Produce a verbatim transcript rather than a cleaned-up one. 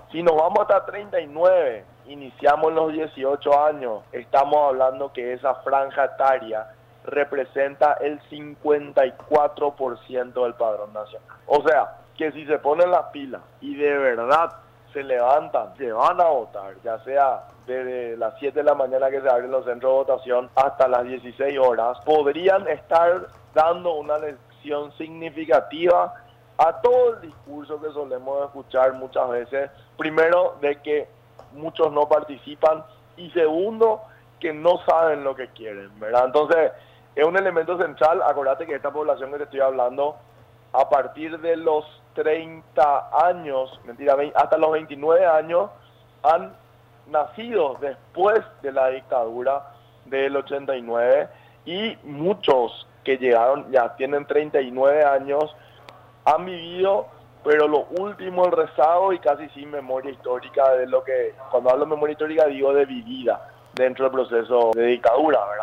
Si nos vamos hasta treinta y nueve, iniciamos en los dieciocho años, estamos hablando que esa franja etaria representa el cincuenta y cuatro por ciento del padrón nacional. O sea, que si se ponen las pilas y de verdad se levantan, se van a votar, ya sea desde las siete de la mañana que se abren los centros de votación hasta las dieciséis horas, podrían estar dando una lección significativa a todo el discurso que solemos escuchar muchas veces. Primero, de que muchos no participan, y segundo, que no saben lo que quieren, ¿verdad? Entonces, es un elemento central. Acordate que esta población que te estoy hablando, a partir de los treinta años, mentira, hasta los veintinueve años, han nacido después de la dictadura del ochenta y nueve, y muchos que llegaron ya tienen treinta y nueve años, han vivido, pero lo último, el rezago y casi sin memoria histórica de lo que, cuando hablo de memoria histórica digo de vivida dentro del proceso de dictadura, ¿verdad?